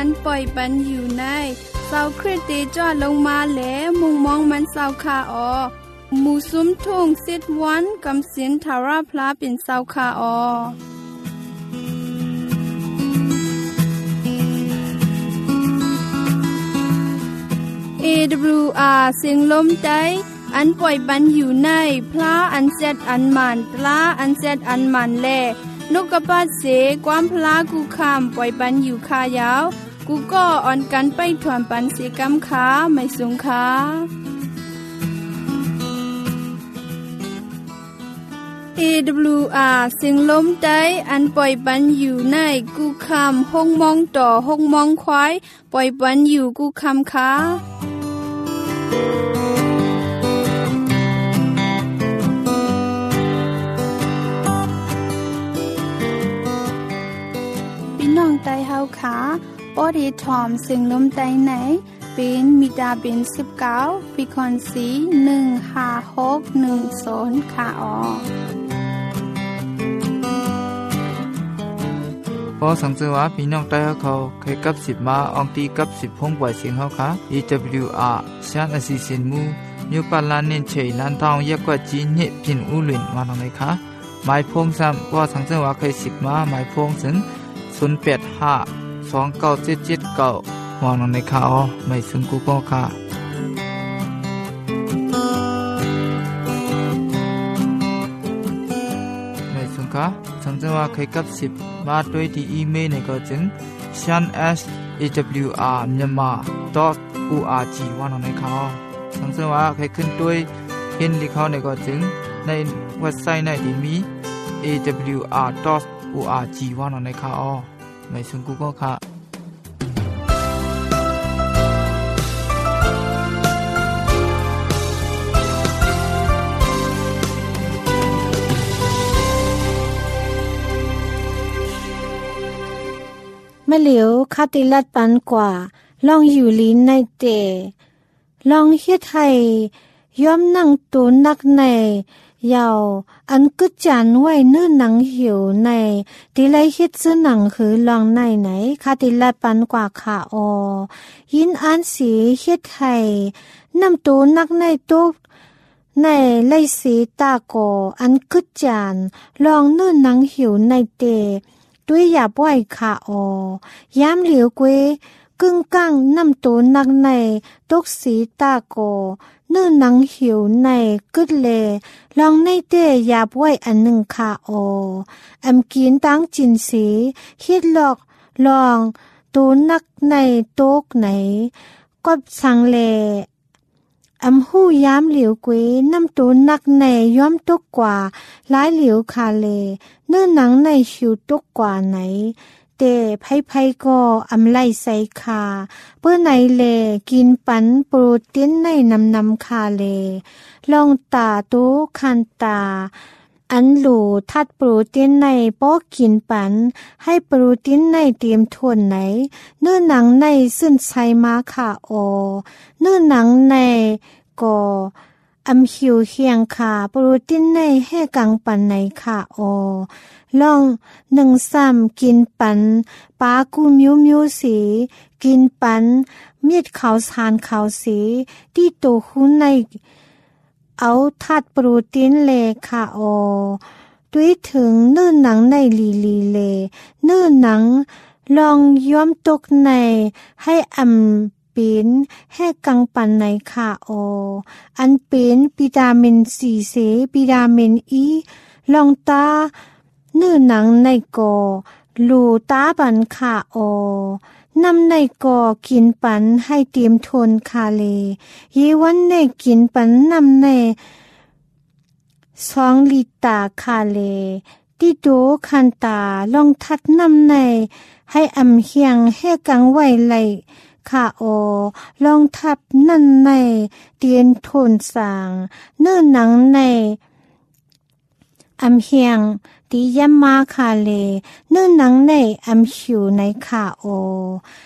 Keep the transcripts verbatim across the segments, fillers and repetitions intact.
นปล่อยปันอยู่ในเศร้าคริสเตจอดลงมาแหลมุงมองมันเศร้าคาออหมู่ซุ้มทุ่งสิทธวันกำสินทาราพลาเป็นเศร้าคาออเอ ดับเบิลยู อาร์ เสียงลมใจอันปล่อยปันอยู่ในพระอันเซดอันมันตลาอันเซดอันมันแลนกกระปาเสความพลากูคำปล่อยปันอยู่คายาวกูก็อ่อนกันไปถวนปันเสกำขาไม่สงขาเอ ดับเบิลยู อาร์ เสียงลมใจอันปล่อยปันอยู่ในกูคำห้องมองต่อห้องมองควายปล่อยปันอยู่กูคำขาน้องไตเฮาขาปอดีทอมซึ่งลมไตไหนเป็นมิดาเป็นสิบเก้าปีคอนสีหนึ่งห้าหกหนึ่งศูนย์ค่ะออพอสังเกตว่าพี่น้องไตเฮาเขาเคยกับสิบมาอองตีกับสิบพงปล่อยเสียงเฮาค่ะ อี ดับเบิลยู อาร์ ชานอสิสินมูนิวปาลานเน้นเฉยลันทองเยกกว่าจีนเฮ็ดพินอูหลินมาตรงไหนคะหมายพงซ้ำพอสังเกตว่าเคยสิบมาหมายพงถึงศูนย์ แปด ห้า สอง เก้า เจ็ด เจ็ด เก้าวางลงในข่าวไม่ซึ่งกูก็ค่ะไม่ซึ่งค่ะสังเกตว่าเคยกับสิบมาด้วยที่อีเมลในก็จึง ชาน เอส เอ ดับเบิลยู อาร์ มyanmar ดอท โอ อาร์ จี วางลงในข่าวสังเกตว่าเคยขึ้นด้วยเห็นที่เขาในก็จึงในเว็บไซต์ในที่มี เอ ดับเบิลยู อาร์ ดอท โอ อาร์ จี วางลงในข่าวไม่ซึ่งกูก็ค่ะมะเหลียวคาติลัดปันกว่าลองอยู่ลิ้นในเตลองเฮ็ดให้ย้อมนั่งตูนักในยาวอันกึดจานไว้เนื้อหนังหิวในติไลเฮ็ดซื้อหนังคือลองในไหนคาติลัดปันกว่าขาออยินอันสีเฮ็ดให้น้ำตูนักในตุกในไลสีตาโกอันกึดจานลองเนื้อหนังหิวในเตด้วยหยาบไหวขาออยามเหลียวเกวกึ่งก้างน้ำตูนักในตุกสีตาโกเนื้อหนังหิวในกึดเลลองในเตหยาบไหวอันหนึ่งขาอออำกินตั้งจินสีคิดหลอกลองตูนักในตุกไหนก็สังเลอำหู้ยามเหลียวเกวน้ำตูนักในย้อมตุกกว่าหลายเหลียวคาเลเนื้อหนังในหิวตุกกว่าไหนเตไผๆก็อำไลใส่คาเปื้อไหนเลกินปันโปรตีนในนำนำคาเลลองตาตูคันตาอันหลูทัดโปรตีนในป้อกินปันให้โปรตีนในเตรียมทวนไหนเนื้อหนังในซึ่นไซมาค่ะออเนื้อหนังในก็อำหิวเคียงค่ะโปรตีนในให้กังปันในค่ะออลองหนึ่งซ้ำกินปันปากูมิวมิวสีกินปันเม็ดขาวสานขาวสีที่โตหุ้นในเอาทัดโปรตีนเลค่ะออด้วยถึงเนื้อหนังในลีลีเลเนื้อหนังลองย้อมตกในให้อำเป็นให้กังปันในค่ะอออันเป็นวิตามินซีเซวิตามินอีลองตาเนื้อหนังในกอลูตาบันค่ะออนำในกอกินปันให้เตรียมทนคาเลเยวันในกินปันนำในสองลิตาคาเลติโดคันตาลองทัดนำในให้อำเฮียงให้กังไว้ไหลค่ะออลองทับนั่นในเตียนทนสางเนื้อหนังในอำเฮียงติยำมาคาเลเนื้อหนังในอำหิวในค่ะออ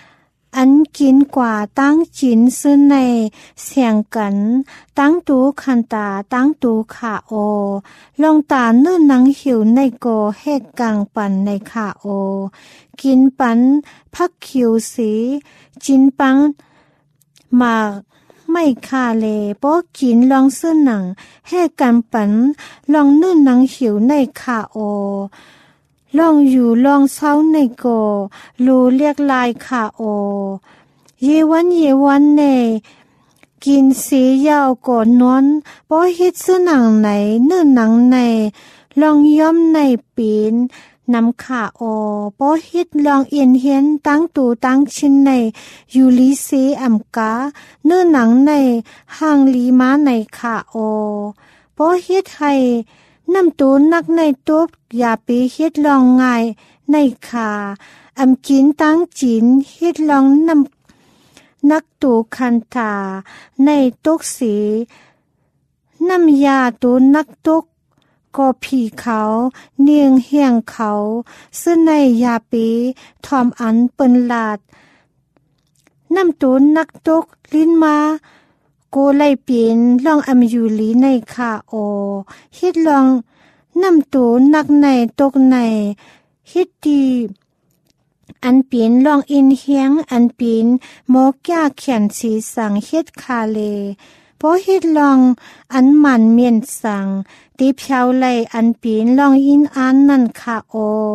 อันกินกว่าตั้งจินซึ่งในเสียงกันตั้งตูคันตาตั้งตูขาโอลองตาเนื้อหนังหิวในโกเฮกกลางปันในขาโอกินปันพักคิวสีจินปังหมากไม่คาเลโปกินลองซื้อหนังให้กันปันลองนึ่งหนังหิวในคาโอลองอยู่ลองเศร้าในโกรูเรียกลายคาโอเยวันเยวันเนกินสียาวก่อนนอนโปฮิตซื้อหนังไหนนึ่งหนังในลองย้อมในปีนนำขาโอโปฮิตลองเอียนเฮียนตั้งตูตั้งชินในยูลิเซอัมกาเนื้อหนังในห่างลีมาในขาโอโปฮิตให้นำตูนักในตุบอย่าไปฮิตลองง่ายในขาอำกินตั้งจินฮิตลองนำนักตูคันตาในตุกสีนำยาตูนักตุกก็ผีเขาเนียงเฮียงเขาซึ่งในยาปีทอมอันเปิ้นลาดน้ำตูนนักตกลิ้นมาโกไลเปลี่ยนลองอำยูลีในคาโอฮิตลองน้ำตูนนักในตกในฮิตดีอันเปลี่ยนลองอินเฮียงอันเปลี่ยนโมก้าเขียนสีสังเฮ็ดคาเลพอฮิตลองอันมันเมียนสังตีเพียวไลอันปีนลองอินอันนั่นค่ะโอ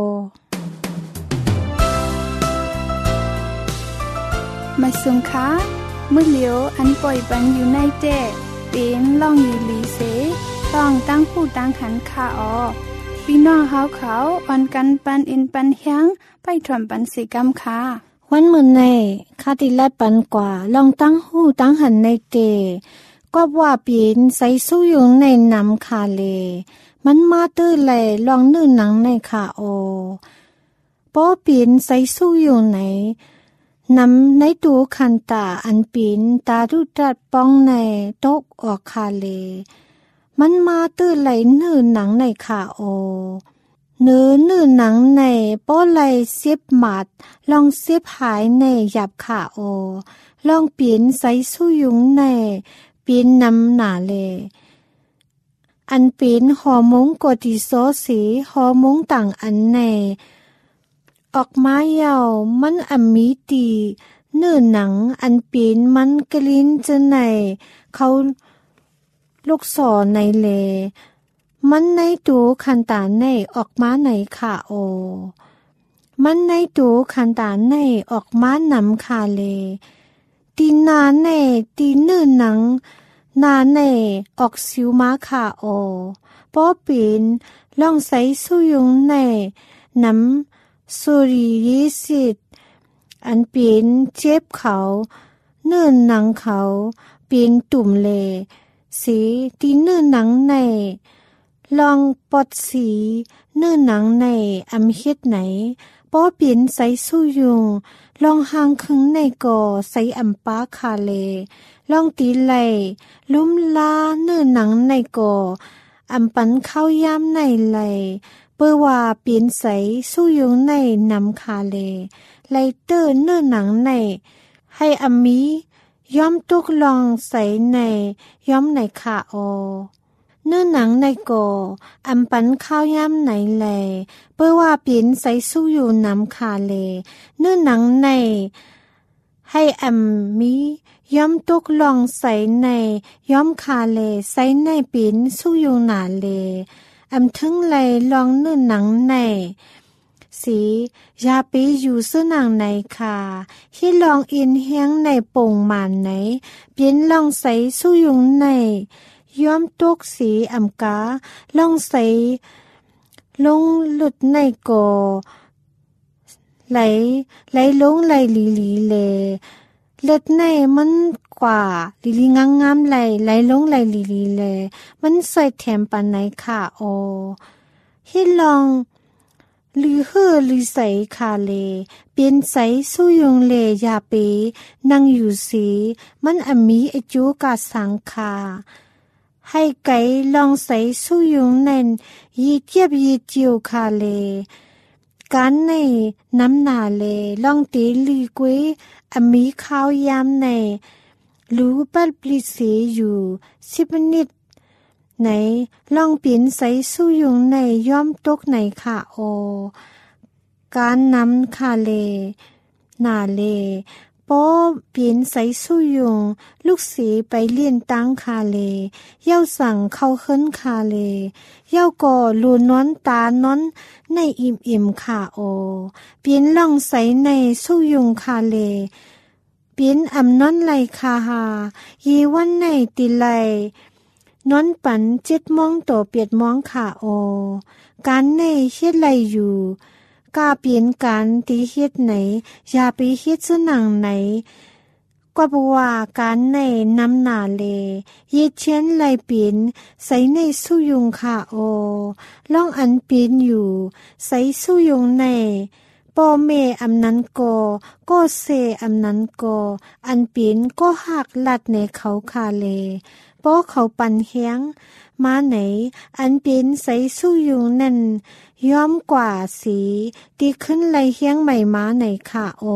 มาสุงคะมื้อเหลียวอันปล่อยปันอยู่ในเจเป็นลองอยู่ลีเสต้องตั้งผู้ตั้งขันค่ะออพี่น้องเฮาเขาอ่อนกันปันอินปันเฮียงไปถ่อมปันสิกรรมค่ะวันมื้อในคาติลัดปันกว่าลองตั้งหูตั้งหันในเตก็ว่าปีนใส่สู้ยุงในน้ำคาเลมันมาตื้อไหลลองนึ่งหนังในขาโอป้อปีนใส่สู้ยุงไหนนำในตัวคันตาอันปีนตาดุดัดป้องในตกออกคาเลมันมาตื้อไหลนึ่งหนังในขาโอเนื้อนึ่งหนังในป้อไหลเสียบหมัดลองเสียบหายในหยับขาโอลองปีนใส่สู้ยุงในปีนนำหนาเลอันปีนฮอร์โมนกอร์ติซอลสีฮอร์โมนต่างอันในออกมาเยาวมันอัมมีตีเนื้อหนังอันปีนมันกลิ้นจะในเขาลูกศรในเลมันในตูคันตาในออกมาในขาโอมันในตูคันตาในออกมานำคาเลตีนาเน่ตีเนื้อหนังนาเน่ออกสิวมาขาโอป้อปีนลองใส่สู้ยุงในน้ำสุริยิสิตอันปีนเจ็บเขาเนื้อหนังเขาปีนตุ่มเลสีตีเนื้อหนังในลองปอดสีเนื้อหนังในอำเฮ็ดไหนป้อปีนใส่สู้ยุงลองหางคึงในก่อใส่อัมปาคาเลลองตีไหลลุ่มลาเนื้อหนังในก่ออัมปันเข้าย่ำในไหลเปื้อว่าเปลี่ยนใส่สู้ยุงในนำคาเลไลเตอร์เนื้อหนังในให้อัมมีย้อมตุกลองใส่ในย้อมในขาโอเนื้อหนังในก่ออัมปันข้าวย่ำในแลเพื่อว่าเปลี่ยนใส่สู้อยู่น้ำคาเลเนื้อหนังในให้อัมมีย้อมตุกลองใส่ในย้อมคาเลใส่ในเปลี่ยนสู้อยู่หนาเลอัมถึงไหลลองเนื้อหนังในสียาปีอยู่ซื้อหนังในค่ะที่ลองอินเฮียงในป่งหมันไหนเปลี่ยนลองใส่สู้อยู่ในย้อมตกสีอำกาล่องใสลงหลุดในก่อไหลไหลลงไหลลีลีเลเล็ดในมันกว่าลีลีงามงามไหลไหลลงไหลลีลีเลมันใส่แถมปันไหนค่ะโอให้ลองลือเฮือลือใสคาเลเปลี่ยนใสสู้ยงเลยาเปนั่งอยู่สีมันอมีอจูกาสังคาให้ไก่ลองใส่สู้ยุงนั่นยีเทียบยีจิวคาเลการในน้ำหนาเลล่องตีลีกวยอมีข้าวยามในรู้บัดปลิเสอยู่สิบนิดไหนล่องปีนใสสู้ยุงในย่อมตกในค่ะโอการนำคาเลนาเลป้อปีนใสสู้ยุงลูกสีไปเลี่ยนตั้งคาเลเย้าสั่งเข้าขึ้นคาเลเย้าก่อลูนอนตานอนในอิ่มอิ่มค่ะโอปีนล่องใสในสู้ยุงคาเลปีนอำนอนไหลคาหายีวันในติไลนอนปันเจ็ดมองต่อเปียดมองขาโอการในเฮ็ดไรอยู่กาเปลี่ยนการตีเฮ็ดไหนอย่าไปเฮ็ดซะหนังไหนกว่าบ่ว่าการในนำหน้าเลเย็ดเชียนไหลเปลี่ยนใส่ในสู้ยุงขาโอล่องอันเปลี่ยนอยู่ใส่สู้ยุงในปอเมอำนั้นก็ก็เซอำนั้นก็อันเปลี่ยนก็หักลัดในเขาคาเลป้อเขาปันเฮียงมาไหนอันเป็นใสสู้ยุงนั่นย้อมกว่าสีตีขึ้นไหลเฮียงใหม่มาไหนค่ะโอ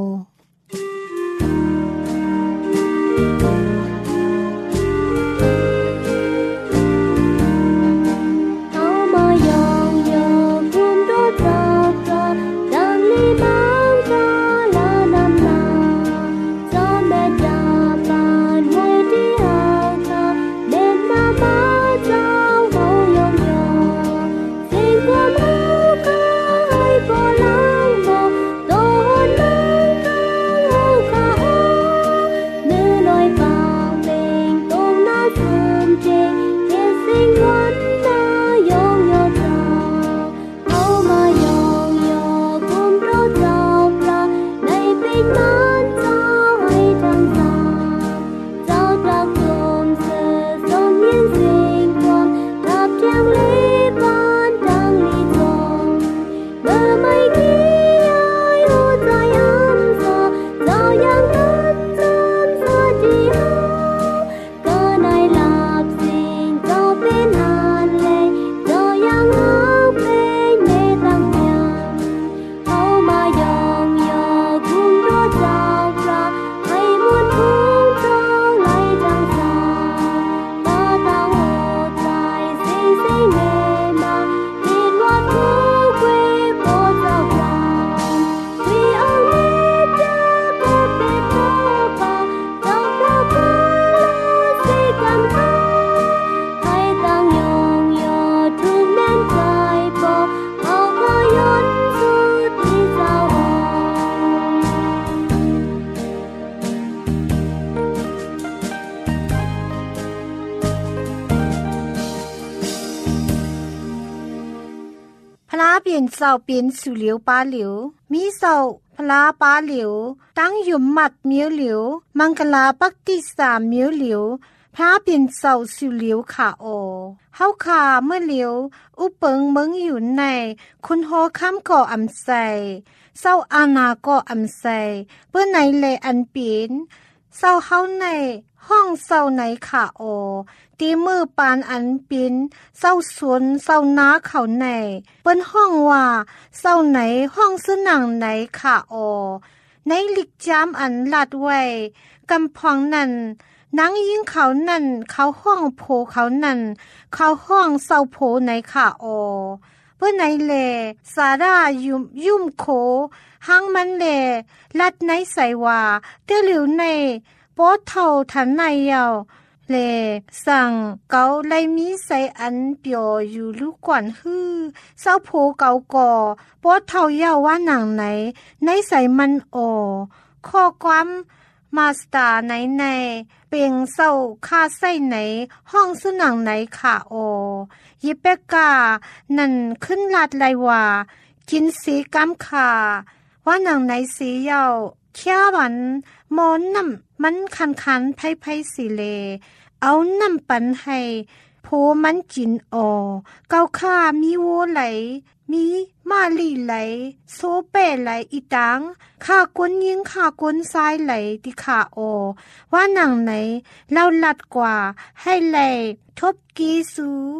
เปลี่ยนเศร้าเปลี่ยนสู่เหลียวปาเหลียวมีเศร้าพลาปาเหลียวตั้งหยุมหมัดเมียวเหลียวมังกลาปักติสามเมียวเหลียวพระเปลี่ยนเศร้าสู่เหลียวขาโอเฮาขาเมื่อเหลียวอุเปิงเมืองอยู่ในคุณโฮค้ำก่ออำใสเศร้าอาณาก่ออำใสเพื่อในเลอันเปลี่ยนเศร้าเฮาในห้องเศร้าไหนขาโอตีมือปานอันปินเศร้าสวนเศร้านาเขาไหนเปิ้นห้องว่าเศร้าไหนห้องสนังไหนขาโอในลิกจามอันลัดไว้กำพองนั่นนางยิงเขานั่นเขาห้องโผเขานั่นเขาห้องเศร้าโผไหนขาโอเพื่อไหนแลสารายุ่มยุ่มโขหางมันแลลัดไหนใส่ว่าเตหลิวในโป๊เท่าทันในเยาเลสั่งเกาไลมีใส่อันเปียวอยู่ลูกกวนฮือเศร้าโผเกาก่อโป๊เท่าเยาว่าหนังไหนในใส่มันโอข้อความมาสตาร์ไหนในเปียงเศร้าคาใส่ไหนห้องสุนังไหนขาโอยิเปกานั่นขึ้นลาดไลว่ากินสีกำขาว่าหนังไหนสีเยาเขี้ยวันมอนน้ำมันคันคันไพ่ไพ่สีเลเอาน้ำปันให้โพมันกินออเกาข้ามีโวไหลมีมาลีไหลโซเป้ไหลอีตังข้ากวนยิงข้ากวนซ้ายไหลที่ขาโอว่าหนังไหนเล่าลัดกว่าให้ไหลทบกีสูอ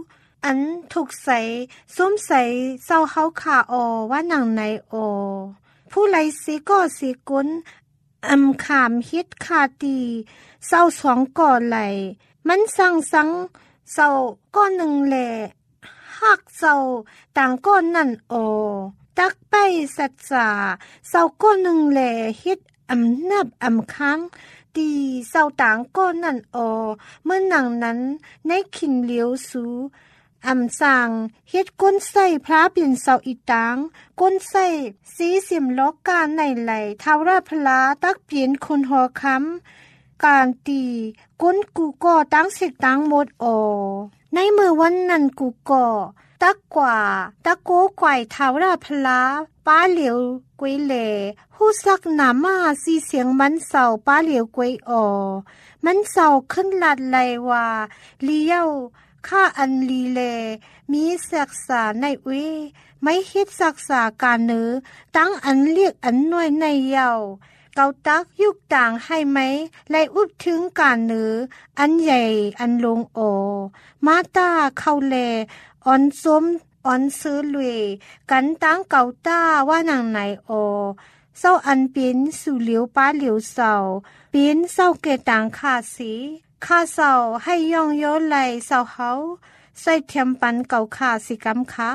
อันถูกใส่ส้มใส่เศร้าเฮาขาออว่าหนังในออผู้ไลสิก็สิกุนอำขามฮิตคาตีเศร้าสองก่อไหลมันสั่งสังเศร้าก้อนหนึ่งแหละหักเศร้าต่างก้อนนั่นออตักไปสัจจาเศร้าก้อนหนึ่งแหละฮิตอำนับอำค้างตีเศร้าต่างก้อนนั่นออเมื่อหนังนั้นในขินเหลียวสูอำสร้างเฮ็ดก้นไส้พระเปลี่ยนเสาอีตางก้นไส้สีเสียมล้อกการในไหลเท้าราพลาตักเปลี่ยนคนหอค้ำการตีก้นกูก่อตั้งเสกตั้งหมดอในมือวันนั้นกูก่อตักกว่าตักโกไกวเท้าราพลาป้าเหลียวกวยเหล่หู้ซักหนามาสีเสียงมันเศร้าป้าเหลียวกวยออมันเศร้าขึ้นลัดไหลว่าเลี้ยวข้าอันลีเลมีศักษาในเวไม่ฮิดศักษาการเนือตั้งอันเรียกอันน้อยในเยาเกาตักยุกต่างให้ไหมไล่อุบถึงการเนืออันใหญ่อันลงโอมาตาเข้าแลอ่อนสมอ่อนซื้อลุยกันตั้งเกาตาว่านางไหนโอเศร้าอันเป็นสู่เหลียวป้าเหลียวเศร้าเป็นเศร้าเกต่างขาสีข้าเศร้าให้ย่องโยไหลเศร้าเฮาใส่เทียมปันเก่าขาสิกำค้า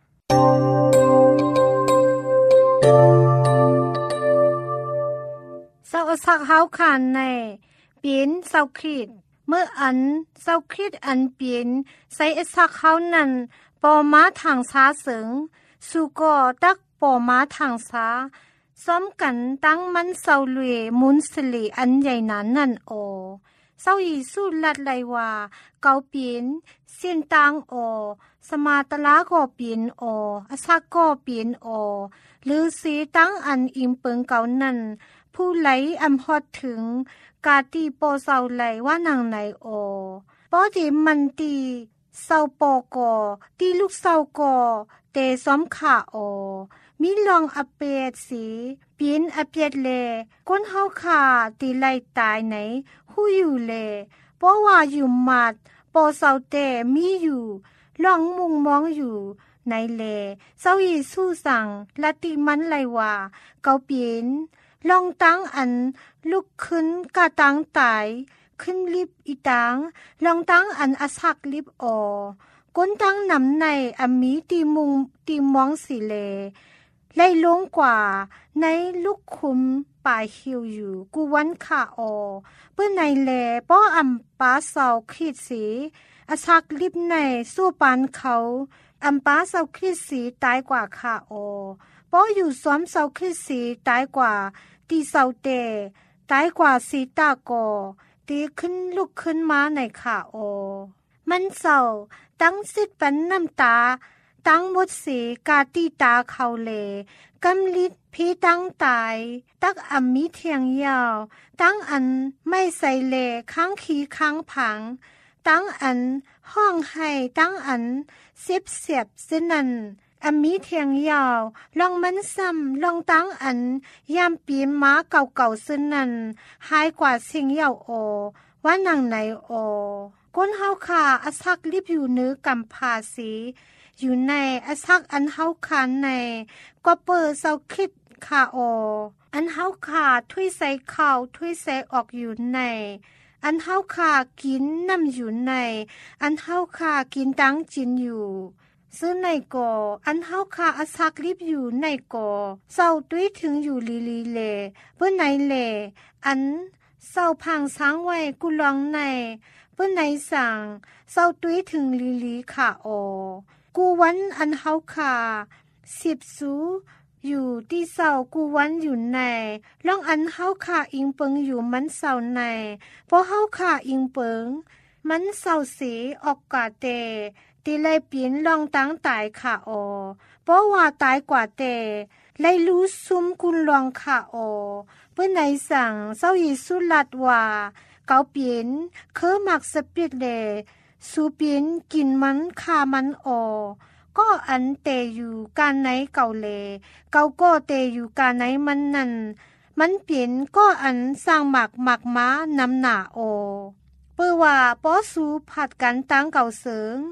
เศร้าสักเฮาขานในเปลี่ยนเศร้าคริดเมื่ออันเศร้าคริดอันเปลี่ยนใส่สักเฮานั้นปอม้าทางซ้าเสิงสู่ก่อตักปอม้าทางซ้าซ้อมกันตั้งมันเศร้าเลุยมุนสลีอันใหญ่นั้นนั่นโอเศร้าอีสู้ลัดไลว่าเกาเปลี่ยนเส้นตางออสมาตลาก็เปลี่ยนอออสักก็เปลี่ยนออหรือสีตั้งอันอิมเปิงเก่านั่นผู้ไหลอำฮอดถึงกาตีโปเศร้าไหลว่านางไหนออปอดีมันตีเศร้าปอกอตีลูกเศร้ากอเตซ้อมขาออมีลองอเปดสีเปลี่ยนอเปียดเลก้นเฮาขาตีไล่ตายไหนหูอยู่เลเพราะว่าอยู่มัดปอเศร้าแต่มีอยู่ลองมุงมองอยู่ในเลเศร้าอีสู้สั่งละติมันไลว่าเกาเปลี่ยนลองตั้งอันลุกขึ้นกะตั้งตายขึ้นลิบอีตังลองตั้งอันอสักลิบออก้นตั้งนำในอมีตีมุงตีมองสิเลไล่ลงกว่าในลูกคุมป่ายหิวอยู่กูวันขาออเปื้อในแลป้ออำป้าเศร้าขีดสีอสักลิบในสู้ปานเขาอำป้าเศร้าขีดสีตายกว่าขาออป้ออยู่ซ้อมเศร้าขีดสีตายกว่าตีเศร้าเตตายกว่าสีตากอตีขึ้นลุกขึ้นมาในขาออมันเศร้าตั้งสิทธิ์ปันน้ำตาตั้งหมดสีกาตีตาเขาเลกำลิดพีตั้งตายตักอำมีเทียงยาวตั้งอันไม่ใส่เลข้างขีข้างผังตั้งอันห้องให้ตั้งอันเสียบเสียบเสนันอำมีเทียงยาวลองมันซ้ำลองตั้งอันยามปีม้าเก่าเก่าเสนันหายกว่าเสียงยาวโอว่านางไหนโอก้นเฮาขาอสักลิบอยู่เนื้อกำพาสีอยู่ในอสักอันเฮาคานในก็เปิดเศร้าคิดขาอออันเฮาขาถ้วยใส่ข้าวถ้วยใส่ออกอยู่ในอันเฮาขากินน้ำอยู่ในอันเฮาขากินตั้งจินอยู่ซื้อในก่ออันเฮาขาอสักลิบอยู่ในก่อเศร้าด้วยถึงอยู่ลีลีเลเพื่อไหนเลอันเศร้าพังช้างไว้กูลองในเพื่อไหนสั่งเศร้าด้วยถึงลีลีขาออกูวันอันเฮาขาสิบสูอยู่ที่เศร้ากูวันอยู่ในล่องอันเฮาขาอิงเปิงอยู่มันเศร้าในเพราะเฮาขาอิงเปิงมันเศร้าสีออกกาเตตีไลเปลี่ยนลองตั้งตายขาออเพราะว่าตายกว่าเตไลรู้ซุมกุลลองขาออเพื่อไหนสั่งเศร้าอีสุลัดว่าเกาเปลี่ยนเคอมักสปิดเลสูเปลี่ยนกินมันคามันออก็อันเตอยู่การไหนเก่าเลเกาก็เตอยู่การไหนมันนั่นมันเปลี่ยนก็อันสร้างหมักหมักม้านำหนาออเปื้อว่าป้อสูผัดกันตั้งเก่าเสริง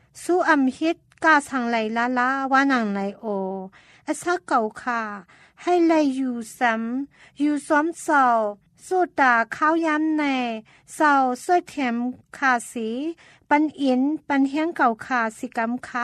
สู้อำฮิตกาสังไหลลาลาว่านังไหลโออาซาเก่าค่ะให้ไหลอยู่ซ้ำอยู่ซ้อมเศร้าโซตาข้าวยำในเศร้าสวยเทียมขาสีปันอินปันเฮียงเก่าขาสิกำค่ะ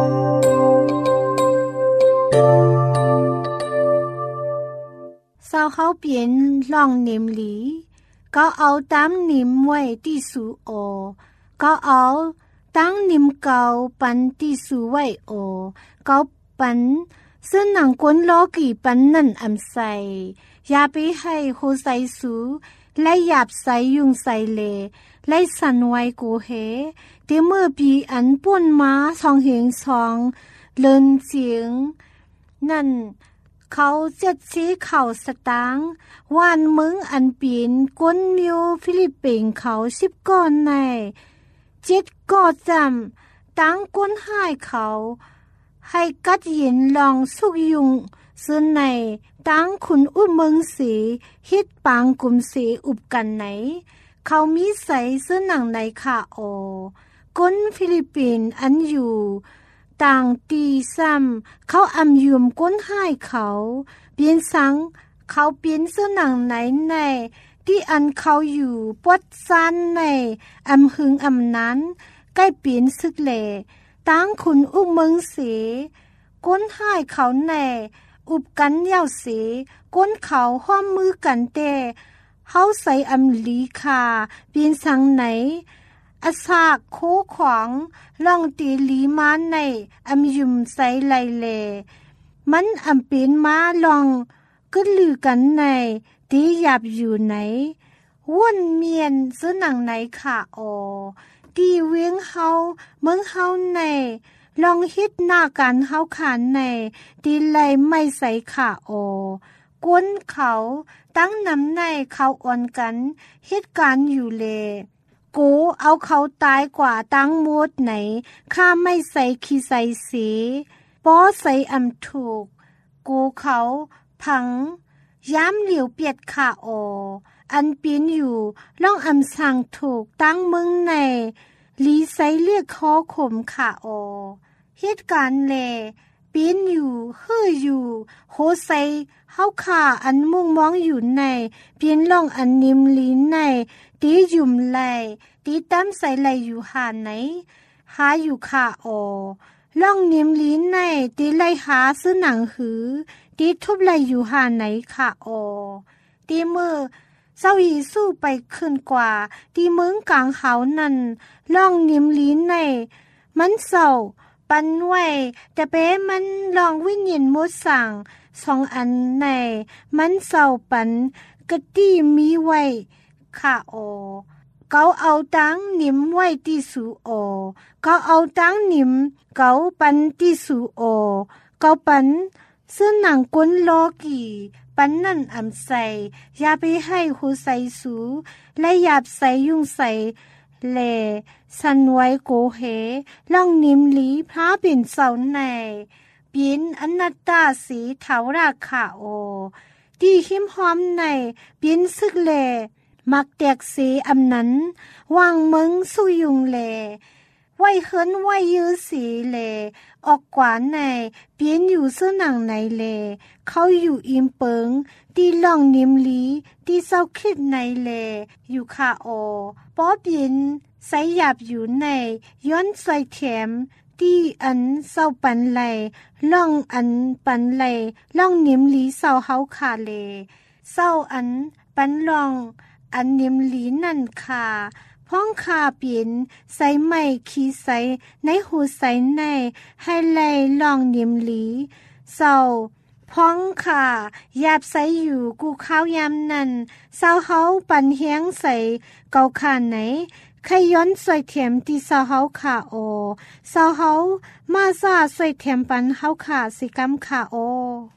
เศร้าเขาเปลี่ยนล่องเนมหลีก็เอาตามนิมไว้ที่สูโอก็เอาตั้งนิมเก่าปันที่สูไว้โอก็ปันซึ่งหนังกวนล้อกี่ปันนั่นอำใสอย่าไปให้โคใส่สูและหยาบใส่ยุงใส่เลและสันไว้กูเฮเดี๋ยวเมื่อปีอันป่วนมาสองเหงสองเลินเสียงนั่นเขาเจ็ดสีเข่าสตางวานมึงอันปีนกวนมิวฟิลิปปินเขาสิบก้อนในเจ็ดก่อจำตั้งกวนห้ายเขาให้กัดยินลองสุกยุงซึ่งในตั้งคุณอุเมืองสีฮิตปางกลุ่มสีอุบกันไหนเขามีใสซึ่งหนังในค่ะโอก้นฟิลิปปินส์อันอยู่ต่างตีซ้ำเขาอำยุมก้นห้ายเขาเปลี่ยนสังเขาเปลี่ยนซึ่งหนังไหนในที่อันเขาอยู่ปวดซันในอำหึงอำนั้นใกล้เปลี่ยนซึกเล่ตั้งคุณอุเมืองสีก้นห้ายเขาในอุบกันเย้าสีก้นเขาห้อมมือกันเตเฮาใส่อำลีคาเปลี่ยนสังไหนอาซากโคขวางล่องตีลีมาในอำยุมใส่ไหลเลมันอำเป็นมาลองกึดลือกันในตีหยาบอยู่ไหนว่นเมียนซื้อหนังไหนค่ะโอตีเวียงเฮาเมืองเฮาในลองฮิตหน้ากันเฮาขานในตีไหลไม่ใส่ค่ะโอกวนเขาตั้งนำในเขาอ่อนกันฮิตการอยู่เลกูเอาเขาตายกว่าตั้งมดไหนข้าไม่ใส่ขี้ใส่สีป้อใส่อำถูกกูเขาพังย้ำเหลียวเปียดขาโออันปีนอยู่ล่องอำสั่งถูกตั้งมึงในลีใส่เรียกคอขมขาโอเหตุการณ์เลปีนอยู่เฮืออยู่โหใส่เฮาขาอันมุ่งมองอยู่ในเปียนล่องอันนิมลีในตียุ่มไหลตีตั้มใส่ไหลอยู่หาไหนหาอยู่ค่ะโอล่องนิมลีในตีไหลหาซื้อหนังหือตีทุบไหลอยู่หาไหนค่ะโอตีมือเจ้าอีสู้ไปขึ้นกว่าตีเมืองกลางเขานั่นล่องนิมลีในมันเศร้าปันไว้แต่เป้มันลองวิญญาณมดสั่งสองอันในมันเศร้าปันกะตี้มีไว้ค่ะโอเขาเอาตั้งนิมไว้ที่สูโอเขาเอาตั้งนิมเขาปันที่สูโอเขาปันซึ่งหนังก้นโลกีปันนั่นอำใส่อย่าไปให้หูใส่สูและหยาบใส่ยุ่งใส่เล่สันไว้โกเฮล่องนิมลีพระเป็นเสาในปีนอนัตตาสีเถาราคาโอที่หิมหอมในปีนซึกเล่มักแตกสีอำนั้นวางมึงสู้ยุงเล่ไว้เฮินไว้ยื้อสีเล่ออกกว่าในเปลี่ยนอยู่ซื้อหนังในเล่เขาอยู่อิมเปิงตีล่องนิมลีตีเศร้าคิดในเล่อยู่คาโอป้อเปลี่ยนใส่หยาบอยู่ในย้อนใส่แถมที่อันเศร้าปันไหลล่องอันปันไหลล่องนิมลีเศร้าเฮาคาเล่เศร้าอันปันล่องอันนิมลีนั่นคาพ้องคาเปลี่ยนใส่ไม้ขี้ใส่ในหูใส่ในให้ไล่ลองนิมลีเศร้าพ้องคายาบใส่อยู่กูข้าวยามนั้นเศร้าเฮาปันเฮียงใส่เกาขาไหนใครย้อนสวยเทียมที่เศร้าเฮาขาโอเศร้าเฮามาซาสวยเทียมปันเฮาขาสิกำขาโอ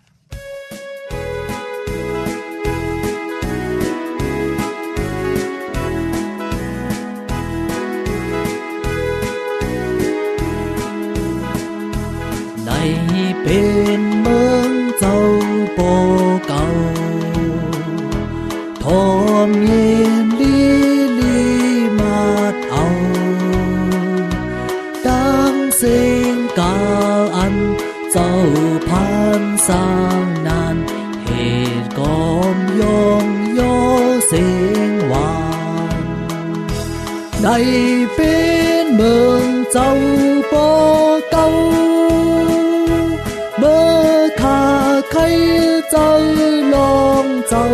เป็นเมืองเจ้าโปเก่าทอมเย็นลีลีมาเอาดังพันสร้างนานเหตุกอมยองโยเสียงหวานได้เป็นเมืองเจ้าปอเก่าเมื่อข้าใครเจ้าลองเจ้า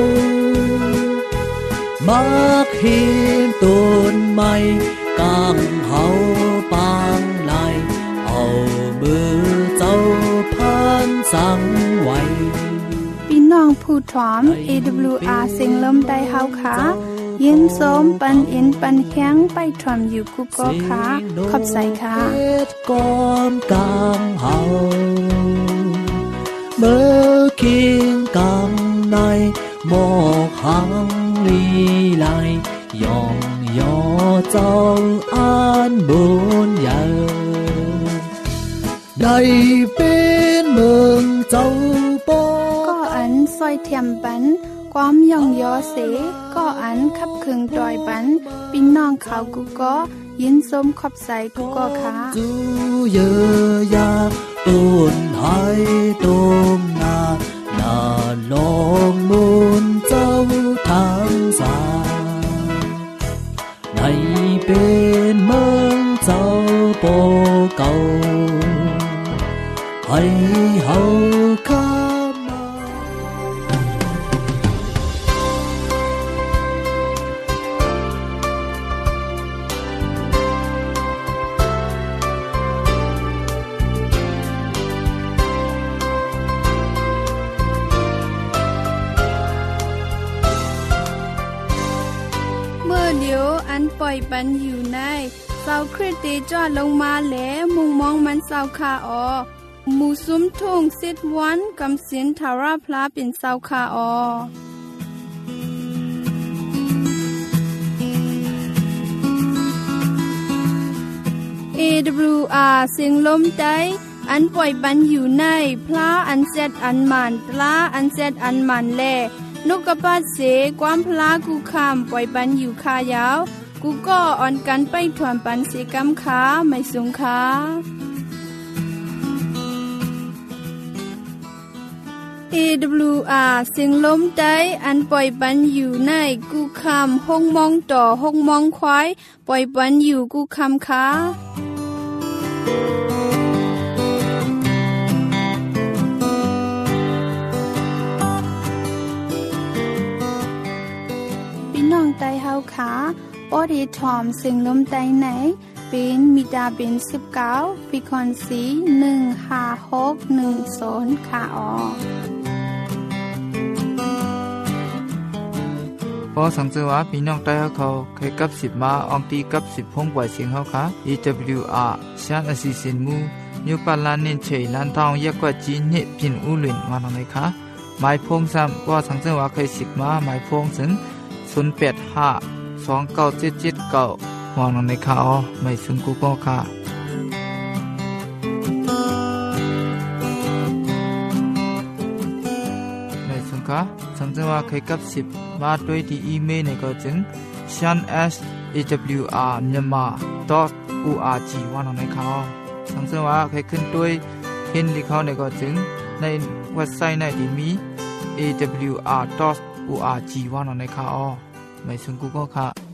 มักเห็นต้นไม้กลางเฮาปางไหลเอามือเจ้าพันสังไว้พี่น้องผู้ถอม เอ ดับเบิลยู อาร์ เสียงลมได้เฮาค่ะยินส้มปันอินปันแข้งไปถอมอยู่กุก็ค่ะขอบใจค่ะกอมกลางเฮาเมื่อคิงกำในหมอกหังลีไลยองยอเจ้าอ่านบุญใหญ่ได้เป็นเมืองเจ้าปอก็อันซอยเทียมปันความยองยอเสก็อันขับคึงดอยปันพี่น้องเขากุก็ยินส้มขอบใจกุก็ค่ะจูเยอยาต้นไห้ต้มนานาลองมุนเจ้าทางสาในเป็นเมืองเจ้าปอเก่าให้เฮาข้ามาเมื่อเดียวอันปล่อยปันอยู่ในเสาคริสต์จอดลงมาแล้วมุงมองมันเสาคาออหมู่ซุ้มทุ่งสิทวันกำสินทาราพลาเป็นเสาคาออ เอ ดับเบิลยู อาร์ เสียงลมได้อันปล่อยปันอยู่ในพลาอันเซดอันมันตลาอันเซดอันมันแลนกกระปาเสความพลากูคำปล่อยปันอยู่คายาวกูก็อ่อนกันไปถวนปันเสกำขาไม่สูงขาเอ ดับเบิลยู อาร์ เสียงลมได้อันปล่อยปันอยู่ในกูคำห้องมองต่อห้องมองควายปล่อยปันอยู่กูคำขาพี่น้องไตเฮาขาปอดีทอมเสียงลมไตไหนเป็นมิดาเป็นสิบเก้าฟิคอนซีหนึ่งห้าหกหนึ่งศูนย์ค่ะออพอสังเกตว่าพี่น้องใต้เขาเคยกับสิบมาอองตีกับสิบพงกว่าเสียงเขาค่ะ เอ ดับเบิลยู อาร์ ชานอสิสินมูยูปาลานนินเฉยลานทองยักกว่าจีนเนพินอูหลินมาหน่อยค่ะหมายพงซ้ำว่าสังเกตว่าเคยสิบมาหมายพงถึงศูนย์แปดห้าสองเก้าเจ็ดเจ็ดเก้ามองในข่าวไม่ซึ่งกูก็ค่ะในซึ่งค่ะสังเกตว่าเคยกับสิบมาด้วยที่อีเมลในก็จึง ชัน เอส เอ ดับเบิลยู อาร์ myanmar ดอท โอ อาร์ จี ว่าในข่าวสังเกตว่าเคยขึ้นด้วยเห็นที่เขาในก็จึงในเว็บไซต์ในที่มี เอ ดับเบิลยู อาร์ ดอท โอ อาร์ จี ว่าในข่าวไม่ซึ่งกูก็ค่ะ